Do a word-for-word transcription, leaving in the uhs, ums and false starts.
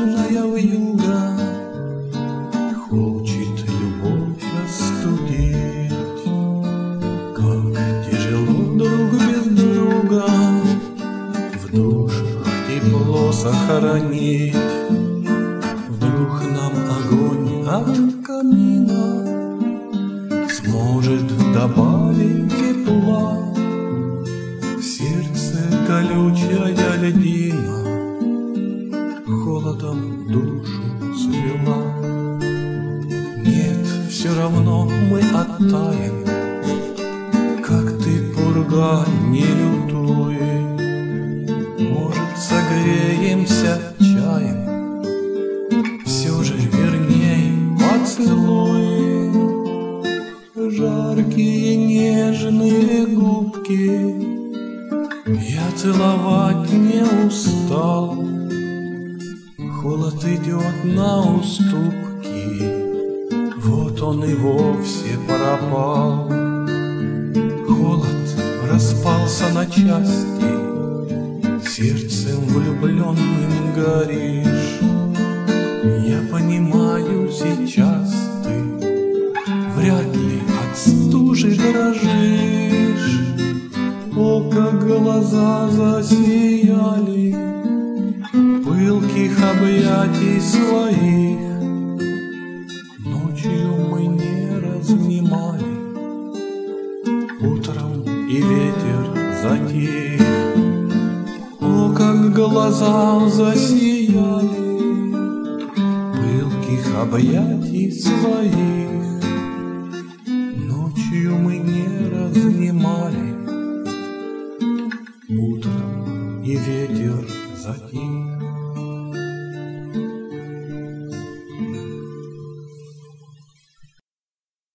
нежная вьюга хочет любовь остудить. Как тяжело друг без друга в душах тепло сохранить. Вдруг нам огонь от камина сможет добавить тепла. В сердце колючая льдина холодом душу свела. Нет, все равно мы оттаем, как ты, пурга, не лютуй. Может, согреемся чаем, все же верней поцелуй. Жаркие нежные губки я целовать не устал. Холод идет на уступки, вот он и вовсе пропал. Холод распался на части, сердцем влюбленным горишь. Я понимаю, сейчас ты вряд ли от стужи дрожишь. О, как глаза засияли пылких объятий своих. Ночью мы не разнимали, утром и ветер затих. О, как глаза засияли пылких объятий своих. Ночью мы не разнимали, утром и ветер затих.